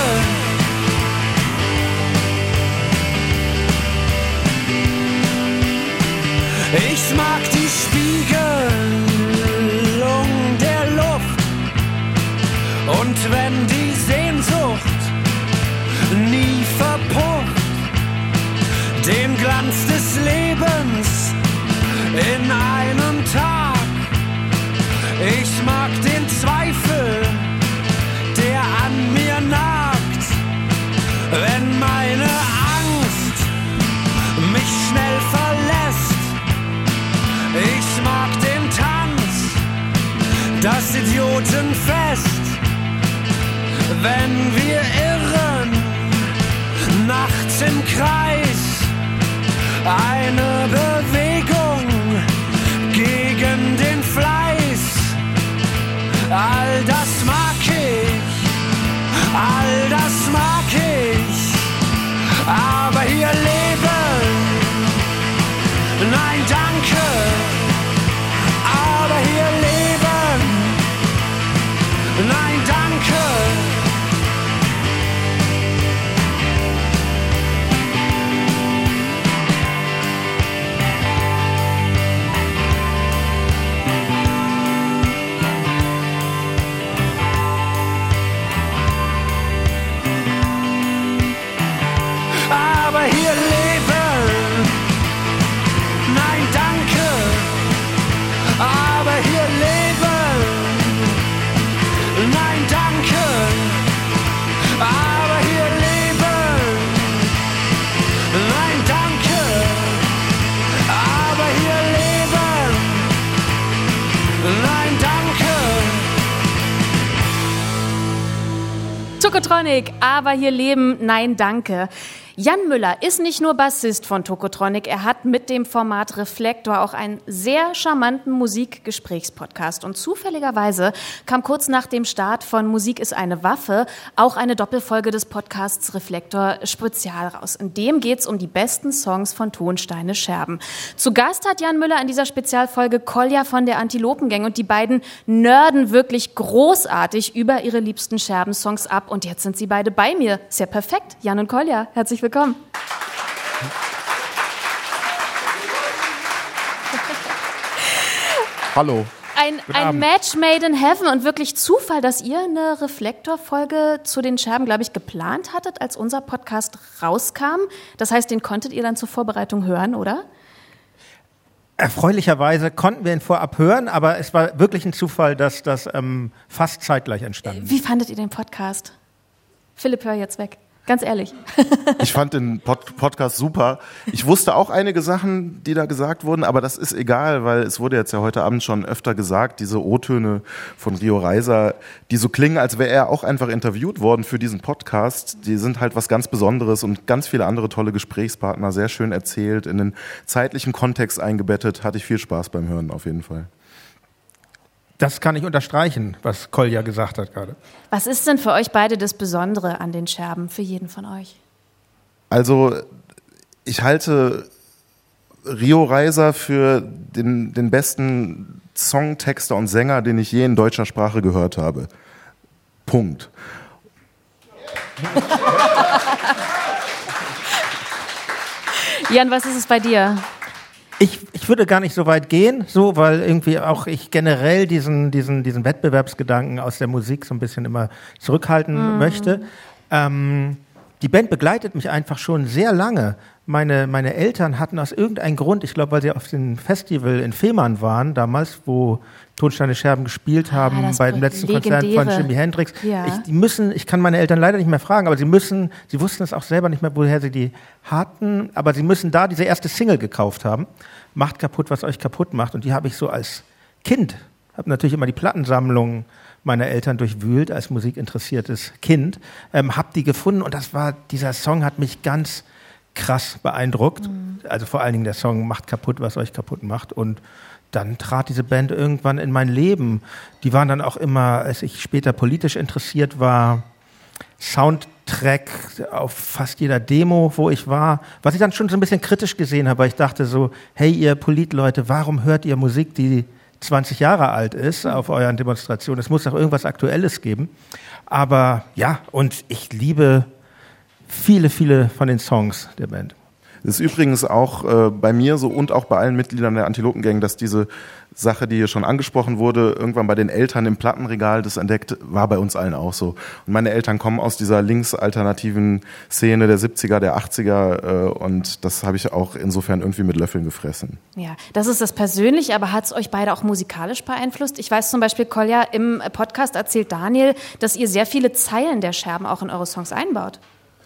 Ich mag die Spiegelung der Luft und wenn die Sehnsucht nie verpufft, den Glanz des Lebens in einem Tag. Ich mag den Zweifel, der an mir nagt, wenn meine Angst mich schnell verlässt. Ich mag den Tanz, das Idiotenfest, wenn wir irren, nachts im Kreis. Eine Bewegung gegen den Fleiß. All das mag ich, all das mag ich. Aber hier leben, nein danke. Aber hier leben, nein danke. Aber hier leben, nein danke, aber hier leben, nein danke, aber hier leben, nein danke, aber hier leben, nein danke. Tokotronic, aber hier leben, nein danke. Jan Müller ist nicht nur Bassist von Tokotronic, er hat mit dem Format Reflektor auch einen sehr charmanten Musikgesprächspodcast. Und zufälligerweise kam kurz nach dem Start von Musik ist eine Waffe auch eine Doppelfolge des Podcasts Reflektor Spezial raus. In dem geht's um die besten Songs von Tonsteine Scherben. Zu Gast hat Jan Müller in dieser Spezialfolge Kolja von der Antilopengang und die beiden nörden wirklich großartig über ihre liebsten Scherben-Songs ab. Und jetzt sind sie beide bei mir. Ist ja perfekt. Jan und Kolja, herzlich willkommen. Hallo. Ein, ein Match made in heaven und wirklich Zufall, dass ihr eine Reflektor-Folge zu den Scherben, glaube ich, geplant hattet, als unser Podcast rauskam. Das heißt, den konntet ihr dann zur Vorbereitung hören, oder? Erfreulicherweise konnten wir ihn vorab hören, aber es war wirklich ein Zufall, dass das ähm, fast zeitgleich entstanden ist. Wie fandet ihr den Podcast? Philipp, hör jetzt weg. Ganz ehrlich. Ich fand den Pod- Podcast super. Ich wusste auch einige Sachen, die da gesagt wurden, aber das ist egal, weil es wurde jetzt ja heute Abend schon öfter gesagt, diese O-Töne von Rio Reiser, die so klingen, als wäre er auch einfach interviewt worden für diesen Podcast, die sind halt was ganz Besonderes und ganz viele andere tolle Gesprächspartner, sehr schön erzählt, in den zeitlichen Kontext eingebettet, hatte ich viel Spaß beim Hören auf jeden Fall. Das kann ich unterstreichen, was Kolja gesagt hat gerade. Was ist denn für euch beide das Besondere an den Scherben, für jeden von euch? Also, ich halte Rio Reiser für den, den besten Songtexter und Sänger, den ich je in deutscher Sprache gehört habe. Punkt. Jan, was ist es bei dir? Ich, ich würde gar nicht so weit gehen, so, weil irgendwie auch ich generell diesen, diesen, diesen Wettbewerbsgedanken aus der Musik so ein bisschen immer zurückhalten mhm. möchte. Ähm, die Band begleitet mich einfach schon sehr lange. Meine, meine Eltern hatten aus irgendeinem Grund, ich glaube, weil sie auf dem Festival in Fehmarn waren, damals, wo Tonsteine Scherben gespielt haben, ah, bei dem letzten Konzert von Jimi Hendrix. Ja. Ich, die müssen, ich kann meine Eltern leider nicht mehr fragen, aber sie müssen, sie wussten es auch selber nicht mehr, woher sie die hatten, aber sie müssen da diese erste Single gekauft haben. Macht kaputt, was euch kaputt macht. Und die habe ich so als Kind, habe natürlich immer die Plattensammlungen meiner Eltern durchwühlt, als musikinteressiertes Kind, ähm, habe die gefunden und das war, dieser Song hat mich ganz krass beeindruckt. Mhm. Also vor allen Dingen der Song Macht kaputt, was euch kaputt macht. Und dann trat diese Band irgendwann in mein Leben. Die waren dann auch immer, als ich später politisch interessiert war, Soundtrack auf fast jeder Demo, wo ich war. Was ich dann schon so ein bisschen kritisch gesehen habe, weil ich dachte so, hey ihr Politleute, warum hört ihr Musik, die zwanzig Jahre alt ist, auf euren Demonstrationen? Es muss doch irgendwas Aktuelles geben. Aber ja, und ich liebe viele, viele von den Songs der Band. Das ist übrigens auch äh, bei mir so und auch bei allen Mitgliedern der Antilopengang, dass diese Sache, die hier schon angesprochen wurde, irgendwann bei den Eltern im Plattenregal das entdeckt, war bei uns allen auch so. Und meine Eltern kommen aus dieser linksalternativen Szene der siebziger, der achtziger äh, und das habe ich auch insofern irgendwie mit Löffeln gefressen. Ja, das ist das Persönliche, aber hat es euch beide auch musikalisch beeinflusst? Ich weiß zum Beispiel, Kolja, im Podcast erzählt Daniel, dass ihr sehr viele Zeilen der Scherben auch in eure Songs einbaut.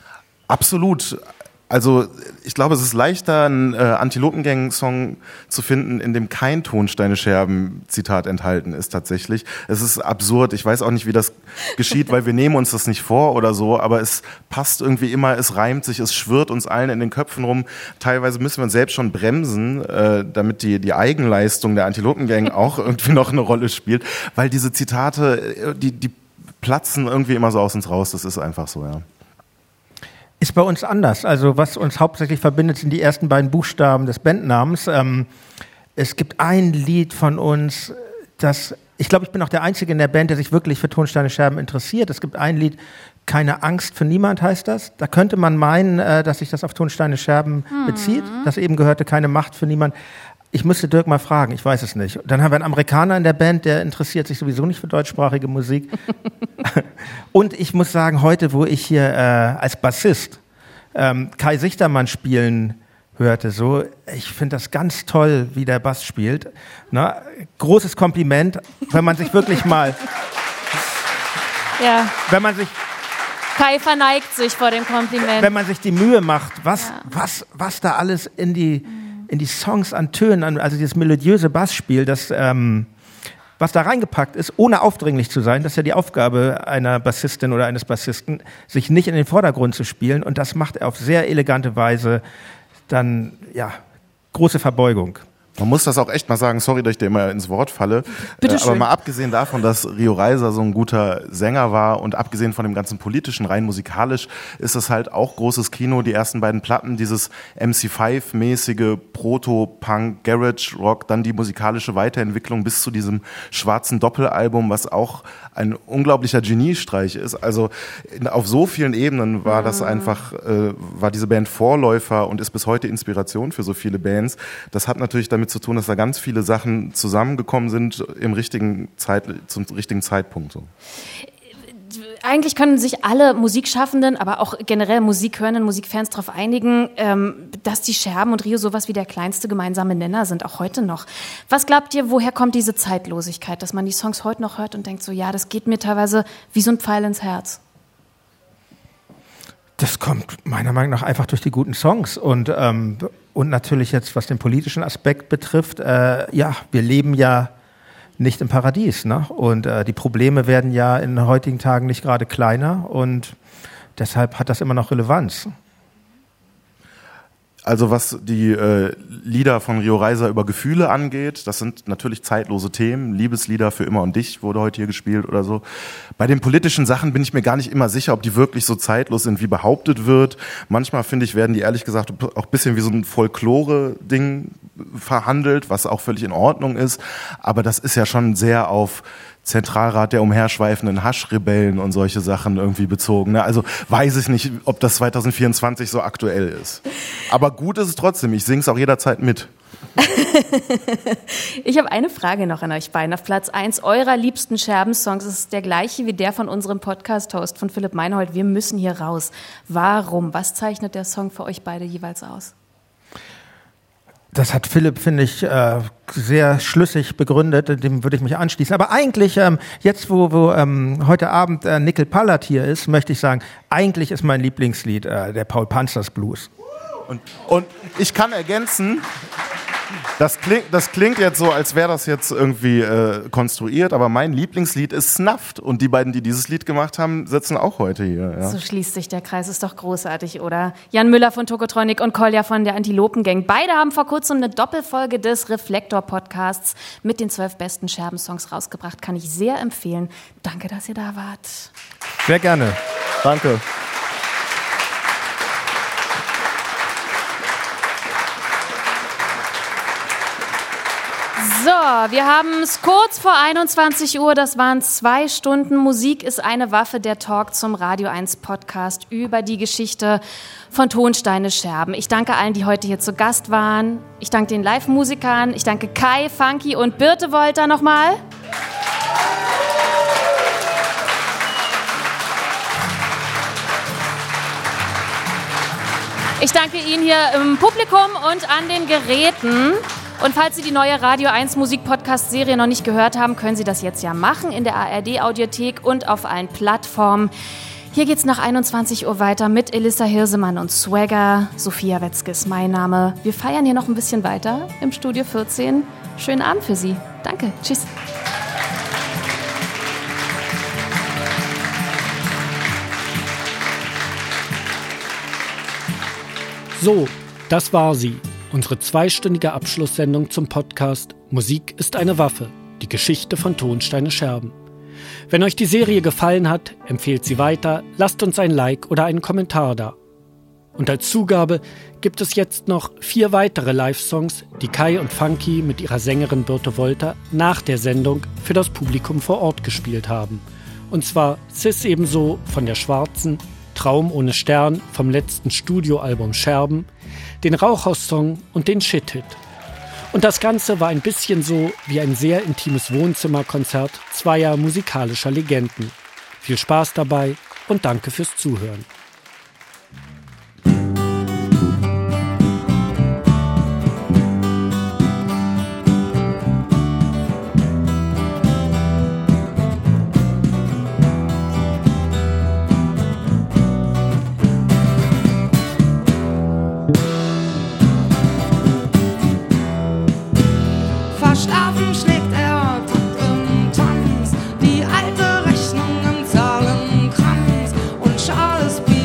Absolut. Also ich glaube, es ist leichter, einen äh, Antilopengang-Song zu finden, in dem kein Tonsteine-Scherben-Zitat enthalten ist tatsächlich. Es ist absurd. Ich weiß auch nicht, wie das geschieht, weil wir nehmen uns das nicht vor oder so, aber es passt irgendwie immer, es reimt sich, es schwirrt uns allen in den Köpfen rum. Teilweise müssen wir uns selbst schon bremsen, äh, damit die, die Eigenleistung der Antilopengang auch irgendwie noch eine Rolle spielt, weil diese Zitate, die, die platzen irgendwie immer so aus uns raus. Das ist einfach so, ja. Ist bei uns anders. Also was uns hauptsächlich verbindet, sind die ersten beiden Buchstaben des Bandnamens. Ähm, es gibt ein Lied von uns, das, ich glaube, ich bin auch der Einzige in der Band, der sich wirklich für Tonsteine Scherben interessiert. Es gibt ein Lied, Keine Angst für niemand heißt das. Da könnte man meinen, äh, dass sich das auf Tonsteine Scherben hm. bezieht. Das eben gehörte Keine Macht für niemand. Ich müsste Dirk mal fragen, ich weiß es nicht. Dann haben wir einen Amerikaner in der Band, der interessiert sich sowieso nicht für deutschsprachige Musik. Und ich muss sagen, heute, wo ich hier äh, als Bassist ähm, Kai Sichtermann spielen hörte, so, ich finde das ganz toll, wie der Bass spielt. Na, großes Kompliment, wenn man sich wirklich mal... Ja. Wenn man sich... Kai verneigt sich vor dem Kompliment. Wenn man sich die Mühe macht, was, ja. was, was da alles in die... in die Songs an Tönen, also dieses melodiöse Bassspiel, das, ähm, was da reingepackt ist, ohne aufdringlich zu sein, das ist ja die Aufgabe einer Bassistin oder eines Bassisten, sich nicht in den Vordergrund zu spielen, und das macht er auf sehr elegante Weise, dann, ja, große Verbeugung. Man muss das auch echt mal sagen, sorry, dass ich dir immer ins Wort falle, äh, aber mal abgesehen davon, dass Rio Reiser so ein guter Sänger war und abgesehen von dem ganzen Politischen, rein musikalisch, ist es halt auch großes Kino, die ersten beiden Platten, dieses M C fünf mäßige Proto-Punk, Garage-Rock, dann die musikalische Weiterentwicklung bis zu diesem schwarzen Doppelalbum, was auch ein unglaublicher Geniestreich ist. Also in, auf so vielen Ebenen war das einfach, äh, war diese Band Vorläufer und ist bis heute Inspiration für so viele Bands. Das hat natürlich damit zu tun, dass da ganz viele Sachen zusammengekommen sind im richtigen Zeit, zum richtigen Zeitpunkt. So. Eigentlich können sich alle Musikschaffenden, aber auch generell Musikhörenden, Musikfans darauf einigen, ähm, dass die Scherben und Rio sowas wie der kleinste gemeinsame Nenner sind, auch heute noch. Was glaubt ihr, woher kommt diese Zeitlosigkeit, dass man die Songs heute noch hört und denkt so, ja, das geht mir teilweise wie so ein Pfeil ins Herz? Das kommt meiner Meinung nach einfach durch die guten Songs und, ähm, und natürlich jetzt, was den politischen Aspekt betrifft, äh, ja, wir leben ja nicht im Paradies, ne? Und äh, die Probleme werden ja in den heutigen Tagen nicht gerade kleiner und deshalb hat das immer noch Relevanz. Also was die äh, Lieder von Rio Reiser über Gefühle angeht, das sind natürlich zeitlose Themen. Liebeslieder für immer und dich wurde heute hier gespielt oder so. Bei den politischen Sachen bin ich mir gar nicht immer sicher, ob die wirklich so zeitlos sind, wie behauptet wird. Manchmal, finde ich, werden die ehrlich gesagt auch ein bisschen wie so ein Folklore-Ding verhandelt, was auch völlig in Ordnung ist. Aber das ist ja schon sehr auf Zentralrat der umherschweifenden Haschrebellen und solche Sachen irgendwie bezogen. Ne? Also weiß ich nicht, ob das zwanzig vierundzwanzig so aktuell ist. Aber gut ist es trotzdem. Ich singe es auch jederzeit mit. Ich habe eine Frage noch an euch beiden. Auf Platz eins eurer liebsten Scherben-Songs ist der gleiche wie der von unserem Podcast-Host, von Philipp Meinhold. Wir müssen hier raus. Warum? Was zeichnet der Song für euch beide jeweils aus? Das hat Philipp, finde ich, äh, sehr schlüssig begründet, dem würde ich mich anschließen. Aber eigentlich, ähm, jetzt wo, wo ähm, heute Abend äh, Nickel Pallert hier ist, möchte ich sagen, eigentlich ist mein Lieblingslied äh, der Paul Panzers Blues. Und, und ich kann ergänzen, das klingt, das klingt jetzt so, als wäre das jetzt irgendwie äh, konstruiert, aber mein Lieblingslied ist Snuffed und die beiden, die dieses Lied gemacht haben, sitzen auch heute hier. Ja. So schließt sich der Kreis, ist doch großartig, oder? Jan Müller von Tokotronic und Kolja von der Antilopengang. Beide haben vor kurzem eine Doppelfolge des Reflektor-Podcasts mit den zwölf besten Scherben-Songs rausgebracht. Kann ich sehr empfehlen. Danke, dass ihr da wart. Sehr gerne. Danke. So, wir haben es kurz vor einundzwanzig Uhr, das waren zwei Stunden. Musik ist eine Waffe, der Talk zum Radio eins Podcast über die Geschichte von Tonsteine Scherben. Ich danke allen, die heute hier zu Gast waren. Ich danke den Live-Musikern. Ich danke Kai, Funky und Birte Wolter nochmal. Ich danke Ihnen hier im Publikum und an den Geräten. Und falls Sie die neue Radio eins Musik-Podcast-Serie noch nicht gehört haben, können Sie das jetzt ja machen in der A R D-Audiothek und auf allen Plattformen. Hier geht's nach einundzwanzig Uhr weiter mit Elissa Hirsemann und Swagger. Sophia Wetzke ist mein Name. Wir feiern hier noch ein bisschen weiter im Studio vierzehn. Schönen Abend für Sie. Danke. Tschüss. So, das war sie. Unsere zweistündige Abschlusssendung zum Podcast Musik ist eine Waffe, die Geschichte von Tonsteine Scherben. Wenn euch die Serie gefallen hat, empfehlt sie weiter, lasst uns ein Like oder einen Kommentar da. Und als Zugabe gibt es jetzt noch vier weitere Live-Songs, die Kai und Funky mit ihrer Sängerin Birte Wolter nach der Sendung für das Publikum vor Ort gespielt haben. Und zwar Sis ebenso von der Schwarzen, Traum ohne Stern vom letzten Studioalbum Scherben, den Rauchhaus-Song und den Shit-Hit. Und das Ganze war ein bisschen so wie ein sehr intimes Wohnzimmerkonzert zweier musikalischer Legenden. Viel Spaß dabei und danke fürs Zuhören. Verschlafen schlägt er Takt im Tanz, die alte Rechnung im Zahlenkranz und schales Bier.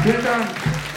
Vielen Dank.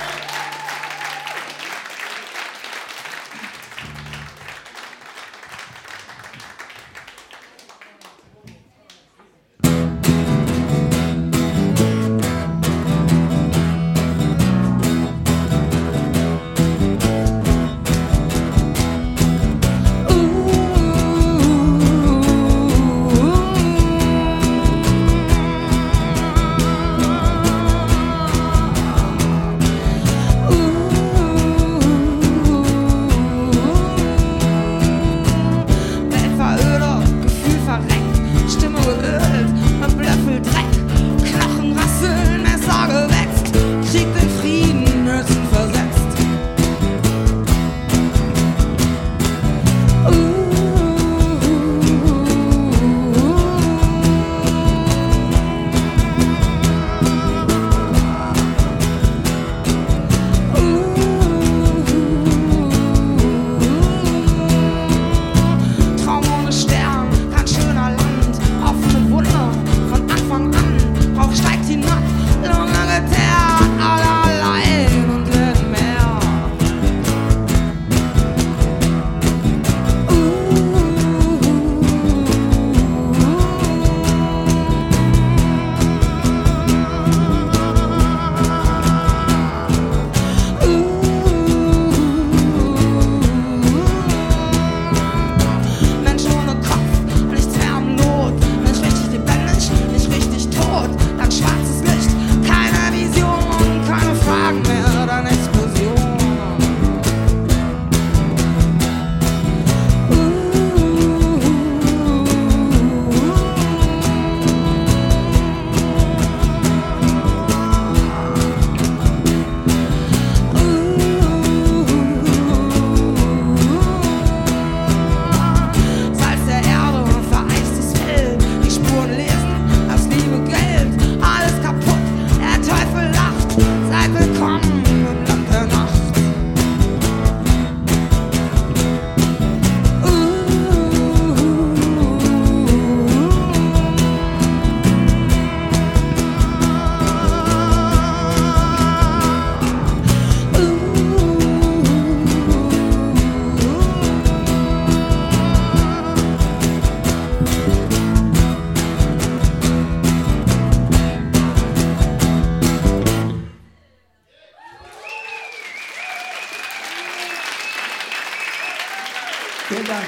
Vielen Dank.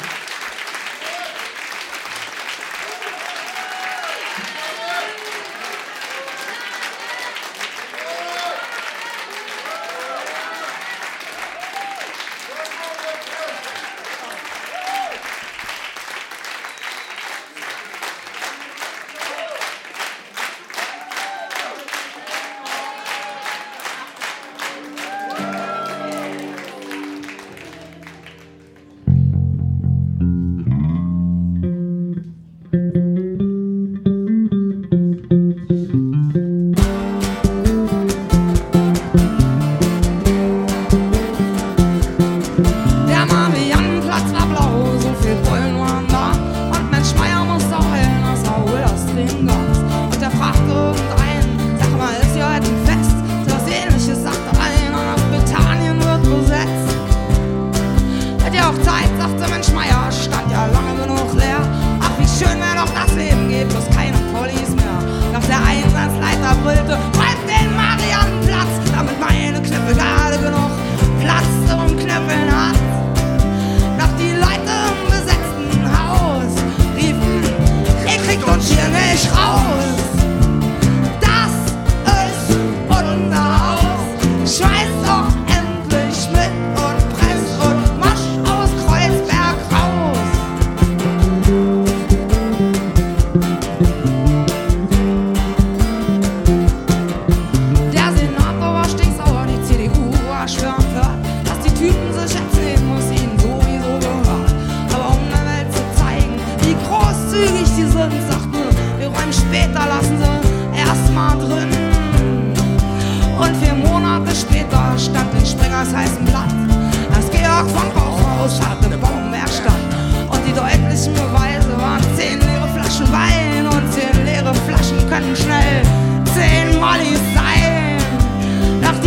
Schnell zehn Mollis sein. Nach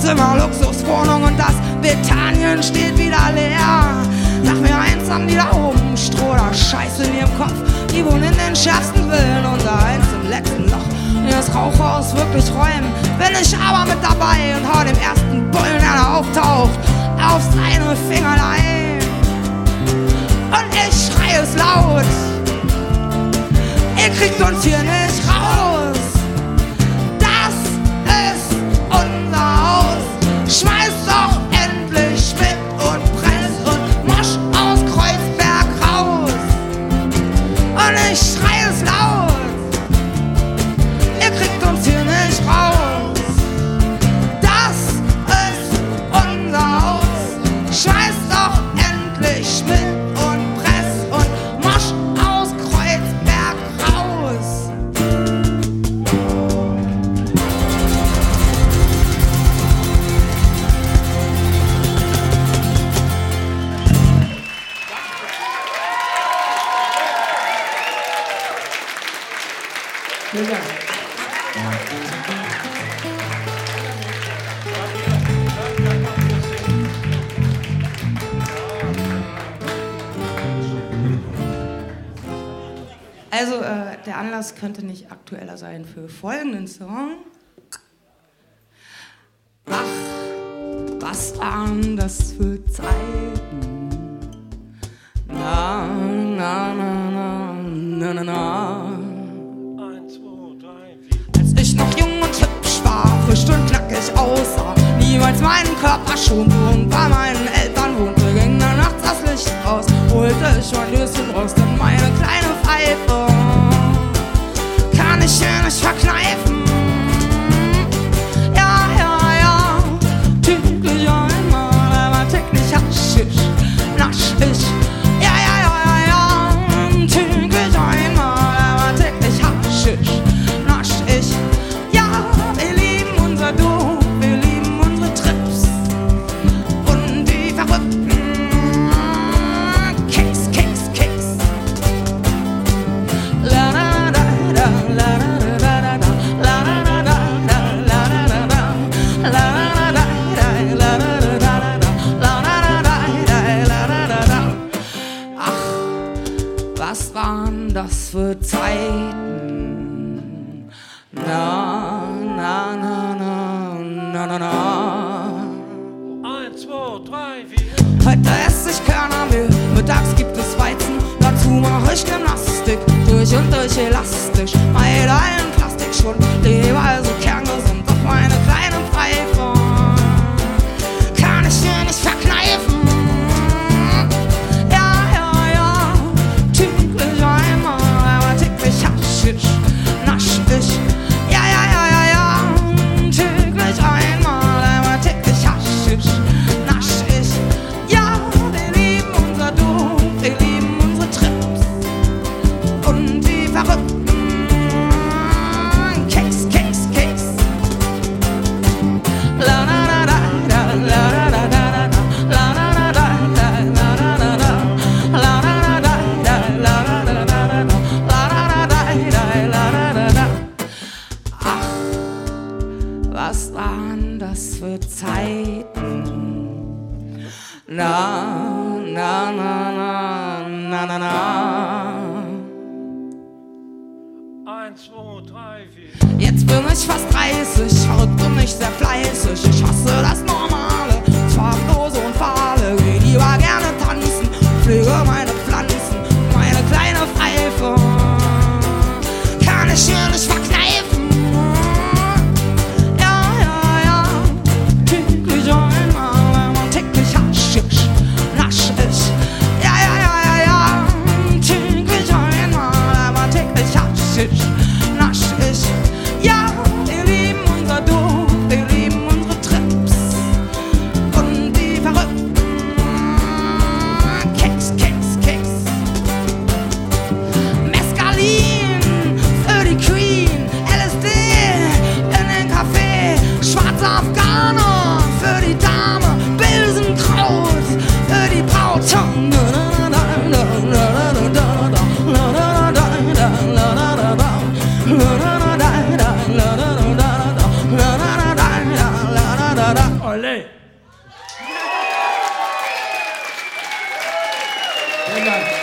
Zimmer, Luxuswohnung und das Bethanien steht wieder leer. Sag mir eins, haben die da oben Stroh oder Scheiße in ihrem Kopf? Die wohnen in den schärfsten Villen, unser eins im letzten Loch. In das Rauchhaus wirklich räumen, bin ich aber mit dabei und hau dem ersten Bullen, der da auftaucht, auf seine Fingerlein. Und ich schrei es laut, ihr kriegt uns hier nicht raus. Das ist unser Haus. Schmeiß doch endlich mit und Press und Mosch aus Kreuzberg raus. Und ich schrei es laut, ihr kriegt uns hier nicht raus. Das ist unser Haus. Schmeiß doch endlich mit und Press und Mosch aus Kreuzberg raus. Vielen Dank. Also, äh, der Anlass könnte nicht aktueller sein für folgenden Song. Ach, was waren das für Zeiten? Na, na, na, na, na, na, na. Als ich noch jung und hübsch war, frisch und knackig aussah, niemals meinen Körper schonte und bei meinen Eltern wohnte, ging dann nachts das Licht aus, holte ich mein Döschen raus, dann meine kleine Pfeife. Kann ich hier nicht verkneifen. Ja, ja, ja, täglich einmal, aber täglich Haschisch, nasch ich. Ja, ja, ja, ja, ja, täglich einmal, aber täglich Haschisch, nasch ich. Ja, wir lieben unser Du, wir lieben unsere Trips und die Verrückten. Keks, Keks, Keks. La, la, la, la, la, la, la, la, la, la, la, la, la, la. Ach, was waren das für Zeiten? Na, na, na, na, na, na, na. Eins, zwei, drei, vier. Heute esse ich Körnermehl, mittags gibt es Weizen, dazu mache ich Gymnastik, durch und durch elastisch, meide allen Plastikschwund, lebe also kerngesund, doch meine kleine Pfeife kann ich hier nicht verkneifen. Ja, ja, ja, täglich einmal, aber täglich Haschisch, nasch ich. Ja, ja, ja, ja, ja, täglich einmal, aber täglich Haschisch, nasch ich. Ja, wir lieben unser Du, wir lieben unsere Trips und die Verrückten. Keks, Keks, Keks. La, la, la, la, la, la, la, la, la, la, la, la, la, la, la. Ach, was waren das für Zeiten? Na, na, na, na, na, na, na. Eins, zwei, drei, vier. Jetzt bin ich fast dreißig, verrückt und nicht sehr fleißig. Ich hasse das Normale, das Farblose und Fahle. Geh lieber gerne tanzen, pflege meine Pflanzen, meine kleine Pfeife kann ich hier nicht verkneifen. Ja, ja, ja, täglich einmal, aber täglich Haschisch, nasch ich. Ja, ja, ja, ja, ja, täglich einmal, aber täglich Haschisch, nasch ich. Ja, wir lieben unser Du, wir lieben unsere Vielen Dank.